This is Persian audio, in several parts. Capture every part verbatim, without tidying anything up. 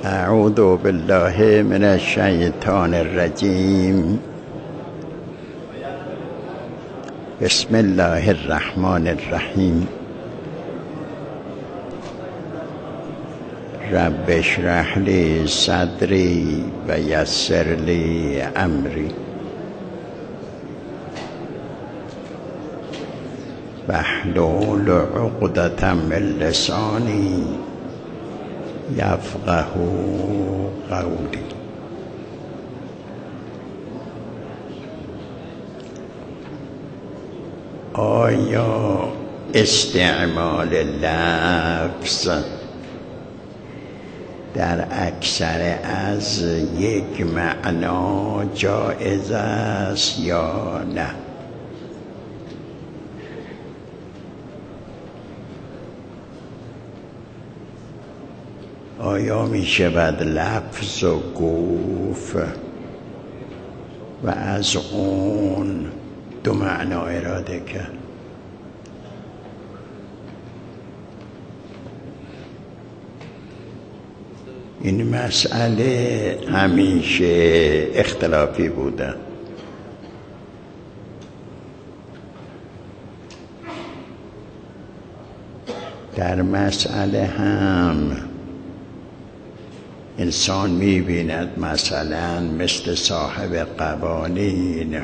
اعوذ بالله من الشیطان الرجیم. بسم الله الرحمن الرحیم. رب اشرح لی صدری و یسر لی امری واحلل عقدة من لسانی یفقه قولی. آیا استعمال لفظ در اکثر از یک معنا جایز است یا نه؟ آیا می شود لفظ و گفت و از اون دو معنا اراده کرد؟ این مسئله همیشه اختلافی بوده. در مسئله هم انسان می‌بیند مثلا مثل صاحب قوانین،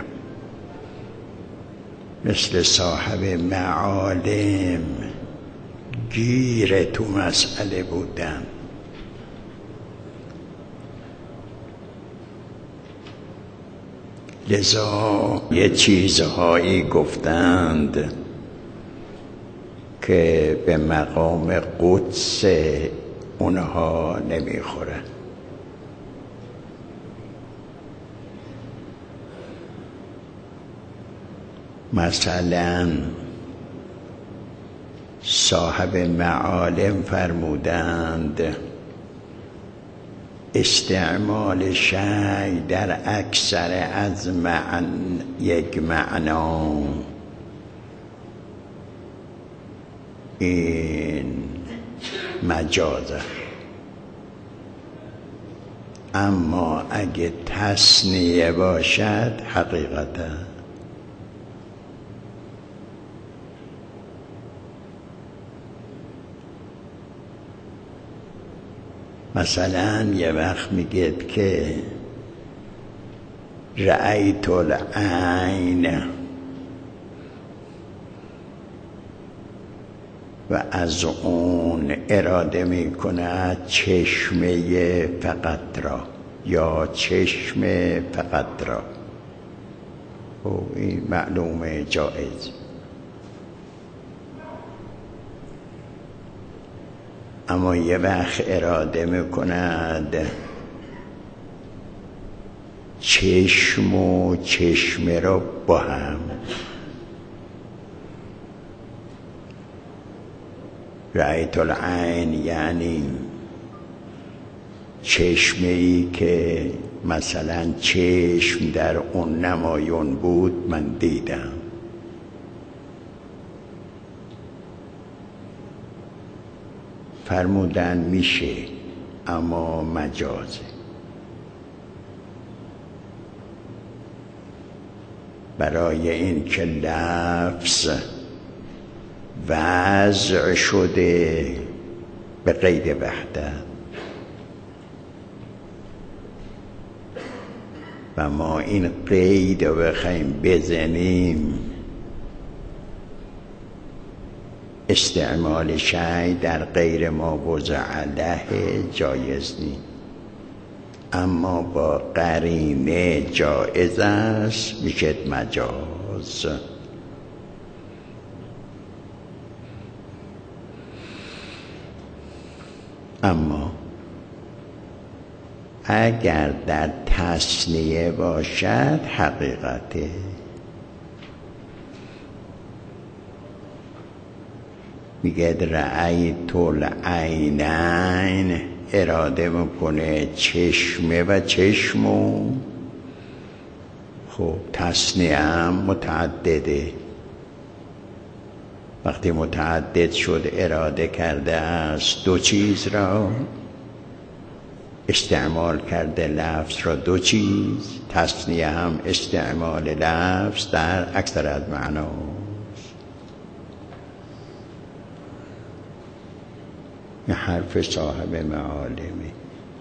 مثل صاحب معالم گیر تو مسئله بودن. لذا یه چیزهایی گفتند که به مقام قدس اونها نمیخوره. مثلا صاحب معالم فرمودند استعمال شیء در اکثر از معن یک معنا این مجازه، اما اگه تثنیه باشد حقیقتا. مثلا یه وقت میگید که رأیت العین و از اون اراده میکنه چشمه فقط را یا چشم فقط را. و این معلومه جایز. اما یه وقت اراده میکند چشم و چشمه را با هم. رأیت العین یعنی چشمه ای که مثلا چشم در اون نمایان بود من دیدم. فرمودن میشه اما مجازه. برای این که لفظ وضع شده به قید وحدت و ما این قید رو بخوایم بزنیم، استعمال شیء در غیر ما وضع له جایز نیست، اما با قرینه جایز است، میشه مجاز. اما اگر در تثنیه باشد حقیقته. میگه رأیت العینین، اراده میکنه چشمه و چشمو. خب تثنیه هم متعدده، وقتی متعدد شد اراده کرده است دو چیز را، استعمال کرده لفظ را دو چیز، تثنیه هم استعمال لفظ در اکثر از معناست. این حرف صاحب معالمه.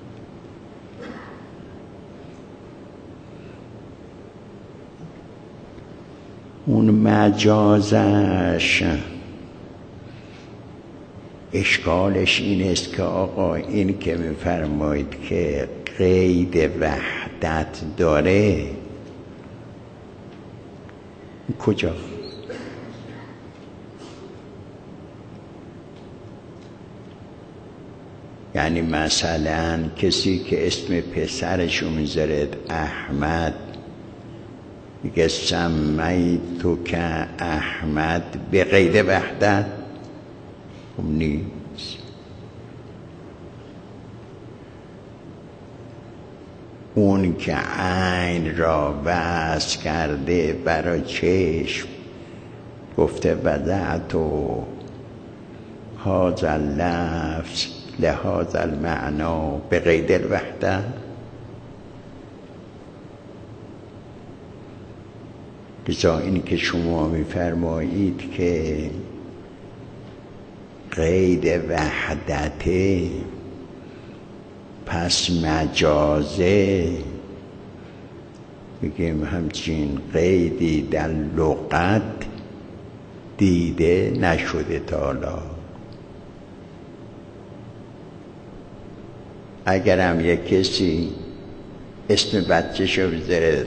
اون مجازش اشکالش این است که آقا این که میفرمایید که قید وحدت داره کجا؟ یعنی مثلا کسی که اسم پسرشو میذاره احمد، میگه سمیتو که احمد به قید وحدت؟ خب نیست. اون که عین را وصل کرده برای چشم، گفته وضعتو هذا اللفظ لهذا المعنا به قید الوحدت. لذا اینی که شما میفرمایید که قید وحدته پس مجازه، بگیم همچین قیدی در لغت دیده نشده تا حالا. اگرم یک کسی اسم بچه‌شو بذاره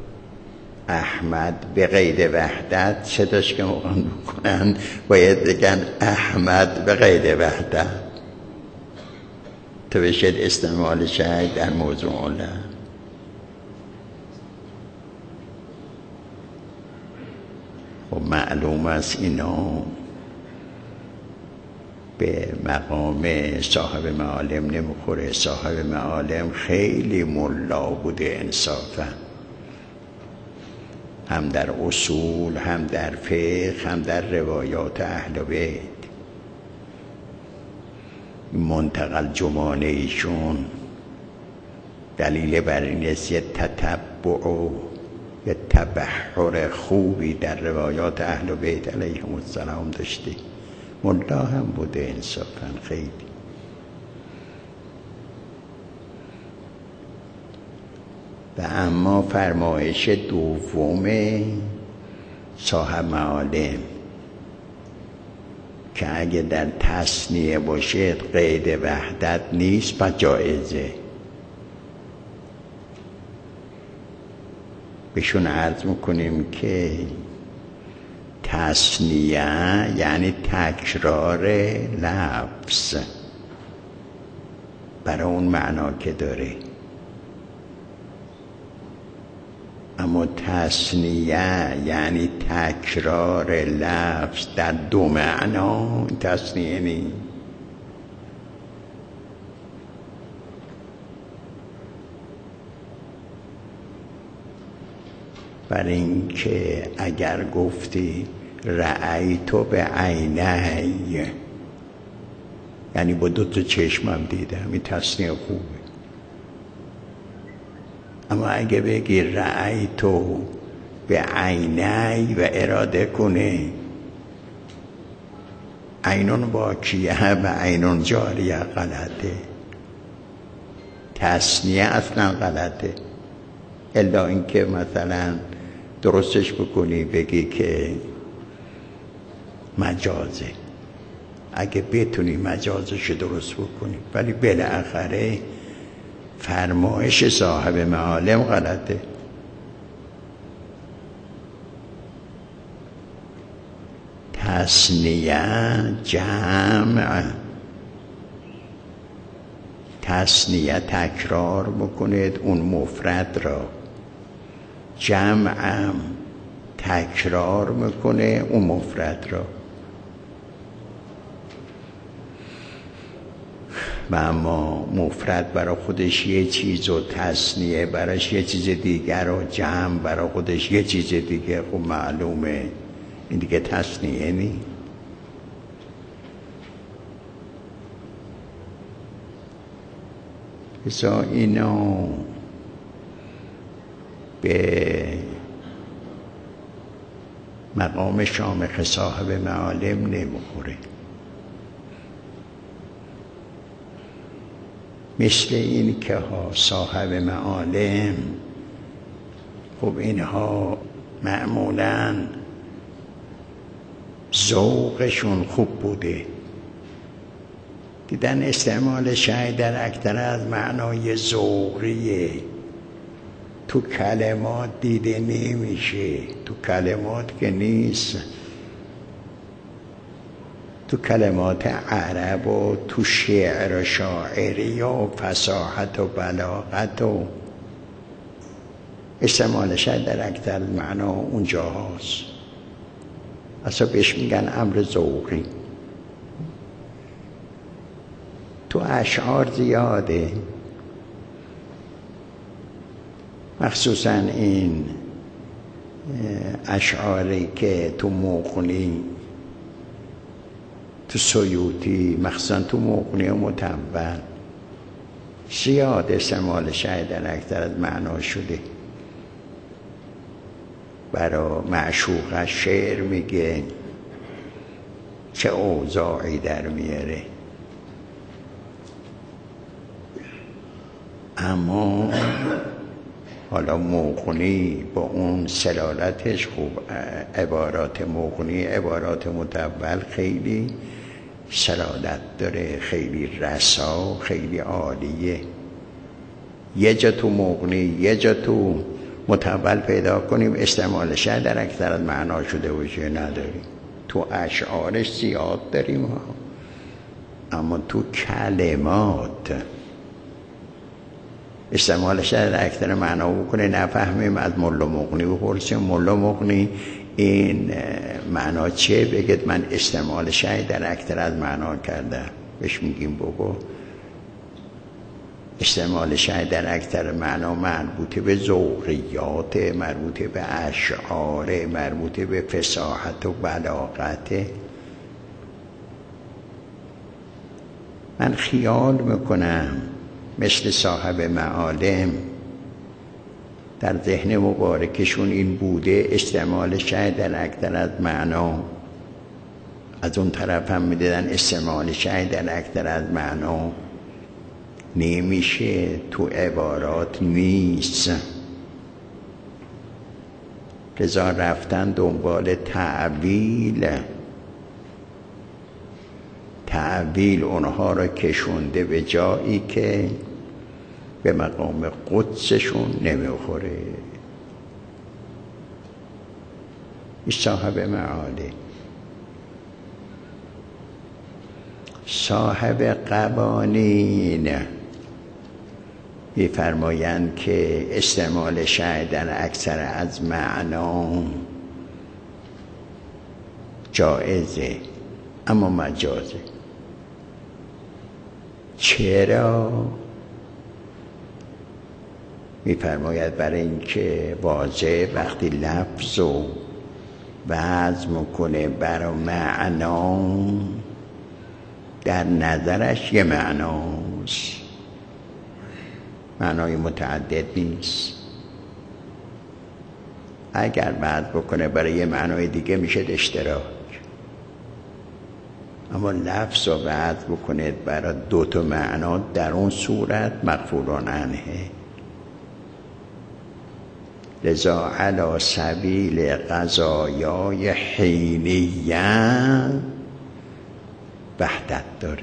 احمد به قید وحدت، صداش که موقع بکنن باید بگن احمد به قید وحدت تو بشد استعمال شاید در موضوع علا. خب معلوم است اینا به مقام صاحب معالم نمیخوره. صاحب معالم خیلی ملا بوده انصافا، هم در اصول، هم در فقه، هم در روایات اهل بیت. منتقل جمانه ایشون دلیل بر این است یه تتبع و یه تبحر خوبی در روایات اهل بیت علیهم السلام داشته. ملا هم بوده انصافا خیلی. و اما فرمایش دوم صاحب معالم که اگه در تثنیه باشه قید وحدت نیست پس جایزه. بهشون عرض میکنیم که تثنیه یعنی تکرار لفظ برای اون معنا که داره، اما تثنیه یعنی تکرار لفظ در دو معنا تثنیه نیست. برای اینکه اگر گفتی رأیتو به عینه، یعنی با دو تا چشمم دیدم، این تثنیه خوبه. اما اگه بگی رأیتو به عینی و اراده کنه عینون باکیه و عینون جاریه، غلطه. تثنیه اصلا غلطه، الا اینکه مثلا درستش بکنی بگی که مجازه، اگه بتونی مجازش درست بکنی. ولی بالاخره فرمایش صاحب معالم غلطه. تثنیه جمع، تثنیه تکرار بکنید اون مفرد را، جمعم تکرار میکنه اون مفرد را. و اما مفرد برای خودش یه چیز و تثنیه براش یه چیز دیگر و جمع برای خودش یه چیز دیگه، خب معلومه این دیگه تثنیه نی. ازا اینا به مقام شامخ صاحب معالم نمیخوره. مثل این که ها صاحب معالم، خب اینها معمولاً ذوقشون خوب بوده، دیدن استعمال شیء در اکثر از معنای ذوقیه، تو کلمات دیده نمیشه، تو کلمات که نیست، تو کلمات عرب و تو شعر و شاعری و فصاحت و بلاغت و استعمال شیء در اکثر معنا اونجا هست. اصلا بهش میگن امر ذوقی. تو اشعار زیاده، مخصوصا این اشعاری که تو مغنی، تو سیوطی، مخصوصا تو مغنی و متول زیاد استعمال شیء در اکثر از معنا شده. برا معشوقش شعر میگه چه اوضاعی در میاره، اما حالا مغنی با اون سلالتش خوب، عبارات مغنی، عبارات متول خیلی سلالت داره، خیلی رسا، خیلی عالیه. یه جا تو مغنی، یه جا تو متول پیدا کنیم استعمال شیء در اکثر از معنا شده باشه، نداریم. تو اشعارش زیاد داریم ها، اما تو کلمات استعمالش در اکثر معنا بکنه نفهمیم. از ملا مغنی بپرسیم ملا مغنی این معنا چیه؟ بگید من استعمال شیء در اکثر از معنا کردم. بهش میگیم بابا استعمال شیء در اکثر معنا مربوطه به ذوقیات، مربوطه به اشعار، مربوطه به فصاحت و بلاغت. من خیال میکنم مثل صاحب معالم در ذهن مبارکشون این بوده، استعمال شیء در اکثر از معنا. از اون طرف هم میدیدن استعمال شیء در اکثر از معنا نمیشه، تو عبارات نیست، لذا رفتن دنبال تعویل. تعویل اونها را کشونده به جایی که به مقام قدسشون نمیخوره. صاحب معالی، صاحب قوانین می‌فرمایند که استعمال شیء در اکثر از معنا جایزه اما مجازه. چرا؟ می‌فرماید برای اینکه واضح وقتی لفظ و وضع میکنه بر معنا، در نظرش یه معناست، معنای متعدد نیست. اگر وضع بکنه برای یه معنای دیگه میشه اشتراک، اما لفظ و وضع بکنه برای دو تا معنا، در اون صورت مغفوران عنه. لذا علی سبیل قضایای حینیه وحدت داره.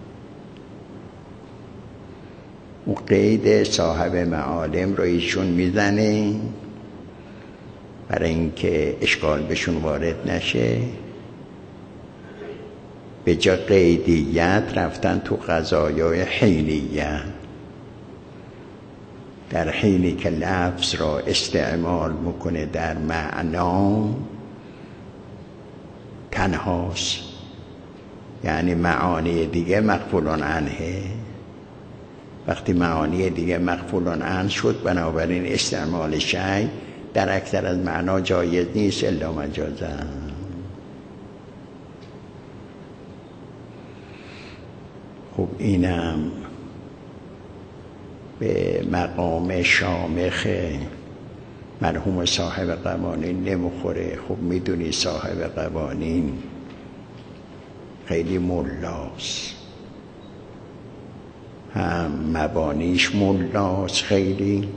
اون قید صاحب معالم رو ایشون میزنه برای اینکه اشکال بهشون وارد نشه. به جا قیدیت رفتن تو قضایای حینیه، در حینی که لفظ را استعمال میکنه در معنا تنهاست، یعنی معانی دیگه مغفولان عنه. وقتی معانی دیگه مغفولان عنه شد، بنابراین استعمال شیء در اکثر از معنا جایز نیست الا مجازا. خب اینم به مقام شامخ مرحوم صاحب قوانین نمیخوره. خب میدونی صاحب قوانین خیلی ملاست، هم مبانیش ملاست خیلی،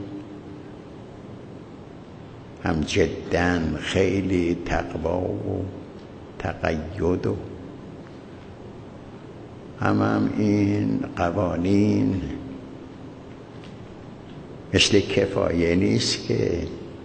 هم جداً خیلی تقوا و تقید و هم, هم این قوانین مثل کفایه نیست که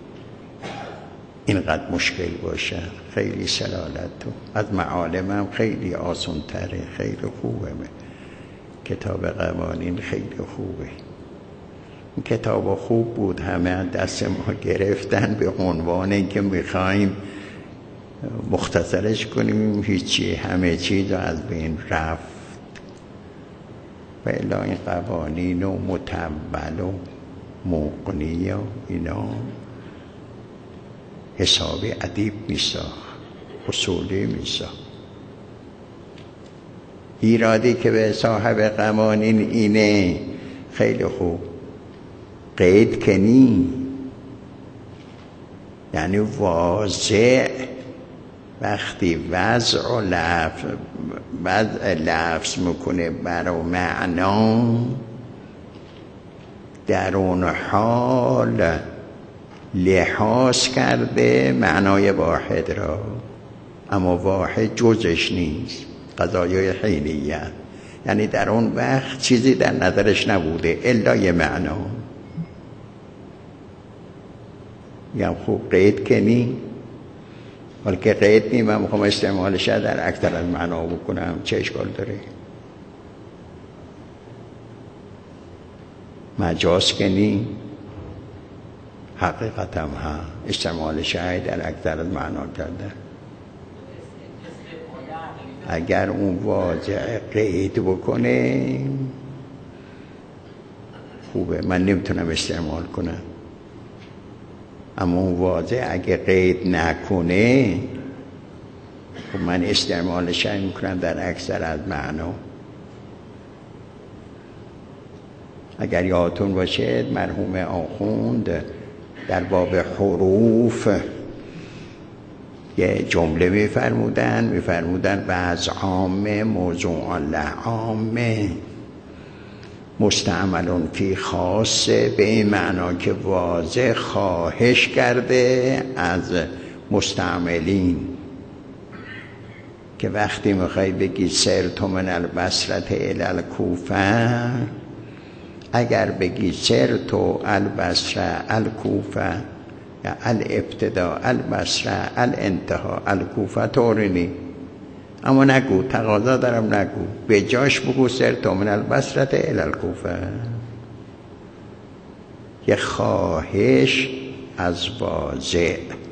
اینقدر مشکل باشه. خیلی سلالت تو از معالم هم خیلی آسان تره، خیلی خوبه. کتاب قوانین خیلی خوبه. این کتاب خوب بود، همه دست ما گرفتن به عنوان اینکه میخوایم مختصرش کنیم، هیچی، همه چیز از بین رفت. و الا این قوانین و متول و مغنی و اینا حسابی ادیب میساخت، اصولی میساخت. ایرادی که به صاحب قوانین اینه خیلی خوب، قید کنی، یعنی واضح وقتی وضع و لفظ وضع لفظ میکنه برای معنا، در اون حال لحاظ کرده معنای واحد را، اما واحد جزش نیست. قضایای حینیت یعنی در اون وقت چیزی در نظرش نبوده الا یه معنا. میگم خوب قید کنی، حالا که قید نیم من میخوام استعمالش در اکثر از معنا بکنم، چه اشکال داره؟ مجاز کنی، حقیقت هم ها استعمالش در اکثر از معنا کرده. اگر اون واضع قید بکنه خوبه، من نمیتونم استعمال کنم. اما اون واضع اگه قید نکنه خب من استعمالش میکنم در اکثر از معنا. اگر یادتون باشه مرحوم آخوند در باب حروف یه جمله میفرمودن میفرمودن بعض عامه موضوع لعامه مستعملون فی خاصه، به این معنا که واضح خواهش کرده از مستعملین که وقتی میخوای بگی سرتو من البصرة الی الکوفه، اگر بگی سرتو البصره الکوفه یا الابتداء البصره الانتها الکوفه طورینی، اما نگو، تقاضا دارم نگو، به جاش بگو سرتو من البصره الی الکوفه. یه خواهش از واضع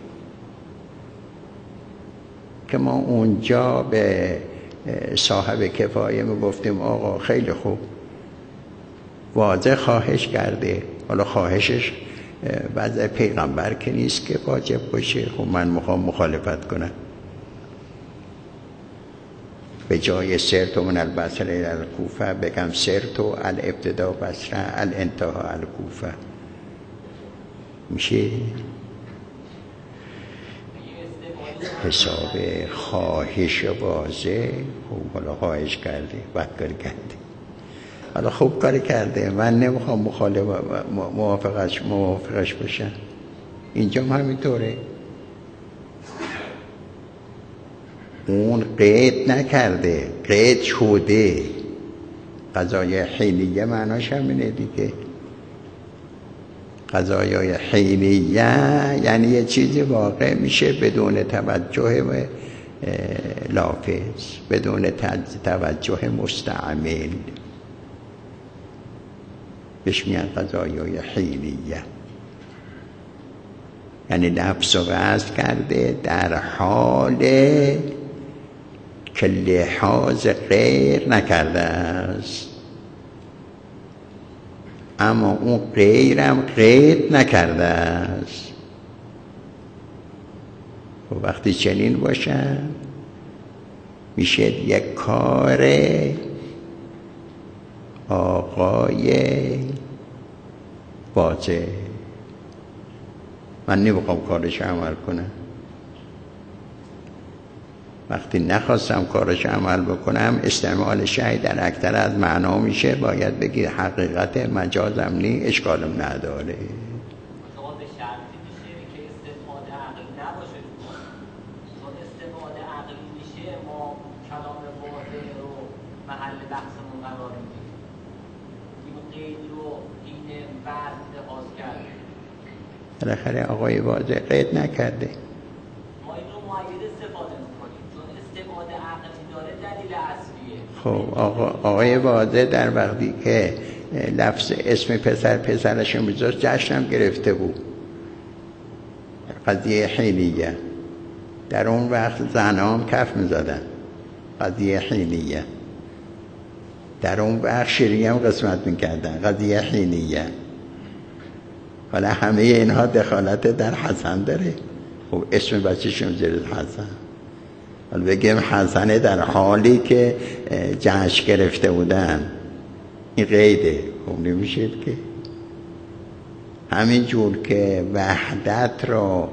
که ما اونجا به صاحب کفایه میگفتیم آقا خیلی خوب واضح خواهش کرده، حالا خواهشش وضع پیغمبر که نیست که واجب باشه، خب من میخوام مخالفت کنم، به جای سرتو من البصره الی الکوفه بگم سرتو الابتدا بصره الانتها الکوفه، میشه؟ حساب خواهش واضح. خب حالا خواهش کرده بد کاری کرده، حالا خوب کاری کرده، من نمیخوام مخالف موافقش موافقش باشم. اینجا هم همینطوره، اون قید نکرده قید شده. قضایای حینیه معناش همینه دیگه. قضایای حینیه یعنی یه چیزی واقع میشه بدون توجه لافظ، بدون توجه مستعمل، بهش میگن قضایای حینیه. یعنی لفظ و وضع کرده در حال که لحاظ غیر نکرده است، اما اون غیرم قید نکرده است. و وقتی چنین باشه میشه یک کار آقای واضح. من نمیخوام کارش عمل کنم. وقتی نخواستم کارش عمل بکنم استعمال شیء در اکثر از معنا میشه، باید بگی حقیقت مجازم نی، اشکالم نداره. بالاخره آقای واضح قید نکرده. ما این رو معید استفاده میکنیم چون استفاده عقلی داره دلیل اصلیه. خب آقا آقای واضح در وقتی که لفظ اسم پسر پسرش میذاشت جشنم گرفته بود، قضیه حیلیه. در اون وقت زنام کف میزدن، قضیه حیلیه. در اون وقت شیری هم قسمت میکردن، قضیه حیلیه. حالا همه اینها دخالت در حسن داره. خب اسم بچه‌شون زیر حسن، حالا بگیم حسن در حالی که جشن گرفته بودن، این قیده. خب نمیشه که همین جور که وحدت رو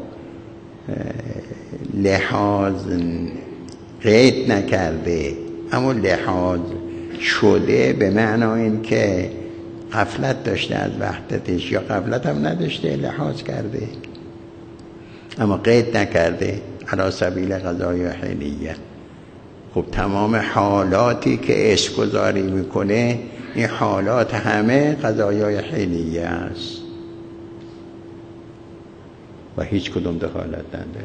لحاظ قید نکرده اما لحاظ شده، به معنای این که غفلت داشته از وحدتش یا غفلت هم نداشته، لحاظ کرده اما قید نکرده، علی سبیل قضای حیلیه. خب تمام حالاتی که اسم گذاری میکنه این حالات همه قضایای حیلیه است و هیچ کدوم دخالت نداره.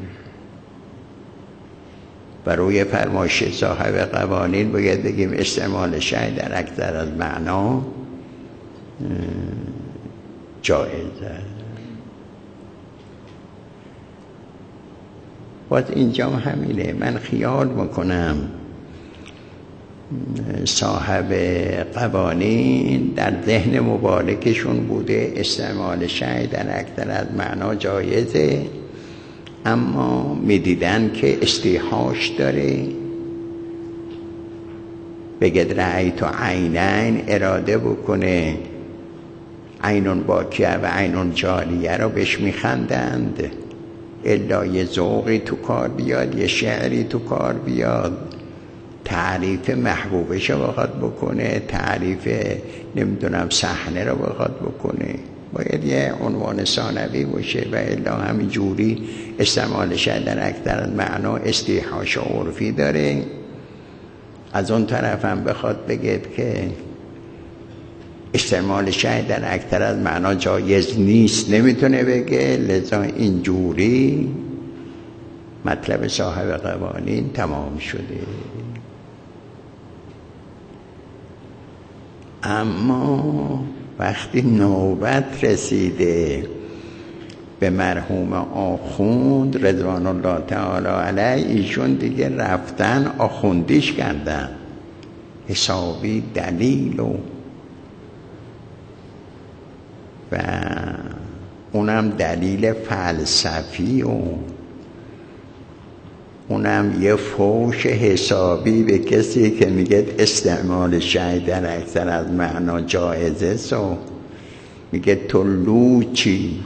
برای فرمایش صاحب قوانین باید بگیم استعمال شیء در اکثر از معنا جایزه. باز اینجا همینه. من خیال میکنم صاحب قوانین در ذهن مبارکشون بوده استعمال شیء در اکثر از معنا جایزه، اما میدیدن که استیحاش داره. بگید رأیت عینین اراده بکنه عینون باکیه و عینون جاریه رو بهش میخندند، الا یه ذوقی تو کار بیاد، یه شعری تو کار بیاد، تعریف محبوبش رو بخواد بکنه، تعریف نمیدونم صحنه رو بخواد بکنه، باید یه عنوان ثانوی باشه و الا همین جوری استعمال شیء در اکثر معنا استیحاش عرفی داره. از اون طرف هم بخواد بگید که استعمال شیء در اکثر از معنا جایز نیست، نمیتونه بگه، لذا اینجوری مطلب صاحب قوانین تمام شده. اما وقتی نوبت رسیده به مرحوم آخوند رضوان الله تعالی علیه، ایشون دیگه رفتن آخوندیش کردن، حسابی دلیل و و اونم دلیل فلسفی و اونم یه فوش حسابی به کسی که میگه استعمال شیء در اکثر از معنا جایزه، سو میگه تو لوچی.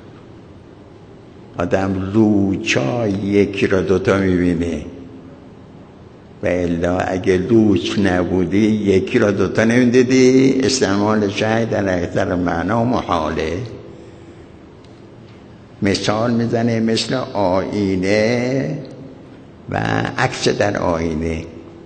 آدم لوچا یکی را دوتا میبینه و الا اگه لوچ نبودی یکی را دوتا نمیدیدی. استعمال شیء در اکثر معنا محاله. مثال میزنه مثل آینه و عکس در آینه.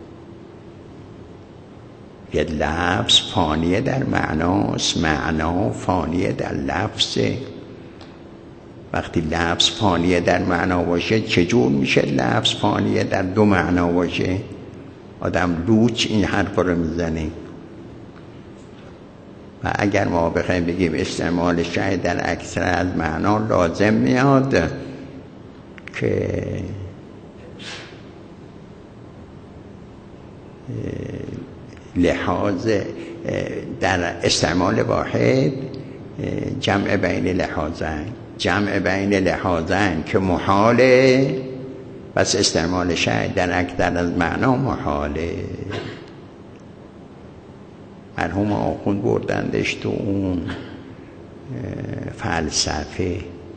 یه لفظ فانیه در معناست، معنا فانیه در لفظه. وقتی لفظ فانیه در معنا باشه چجور میشه لفظ فانیه در دو معنا باشه؟ آدم لوچ این حرف رو میزنه. و اگر ما بخوایم بگیم استعمال شیء در اکثر از معنا لازم میاد که لحاظ در استعمال واحد جمع بین لحاظین، جمع بین لحاظین که محاله، بس استعمال شیء در اکثر از معنا محاله. مرحوم آخوند بردندش تو اون فلسفه،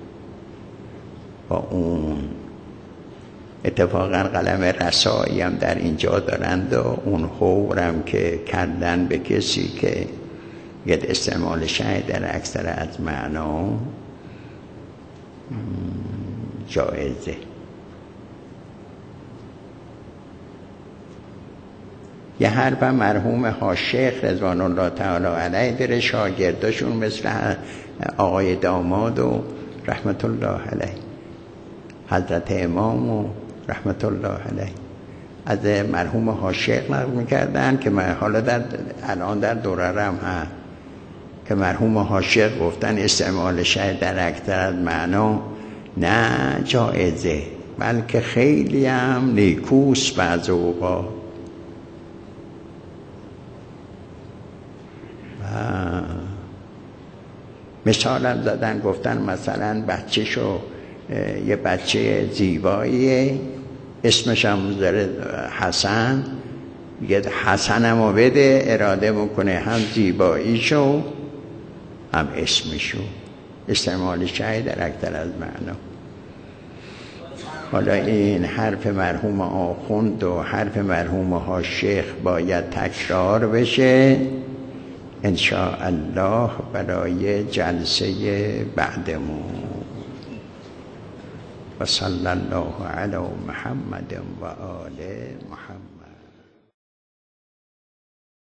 با اون اتفاقا قلم رسایی هم در اینجا دارند و اون حورم که کردن به کسی که یه استعمال شاید در اکثر از معنا جایزه. یه حرف مرحوم حاج‌شیخ رضوان الله تعالی علیه داره، شاگرداشون مثل آقای داماد و رحمت الله علیه، حضرت امام و رحمت الله علیه از مرحوم حاج‌شیخ نقل میکردن که من حالا در الان در دوررم هم که مرحوم حاج‌شیخ گفتن استعمال شاید در اکثر از معنا نه جایزه بلکه خیلی هم نیکوست بعض اوقات. مثالم زدن گفتن مثلا بچه شو یه بچه زیباییه اسمش هم داره حسن، یه حسنمو بده، اراده میکنه هم زیباییشو هم اسمشو، استعمال شاید در اکثر از معنا. حالا این حرف مرحوم آخوند و حرف مرحوم حاج‌شیخ باید تکرار بشه ان شاء الله برای جلسه بعدمون. و صلی الله علی محمد و آل محمد.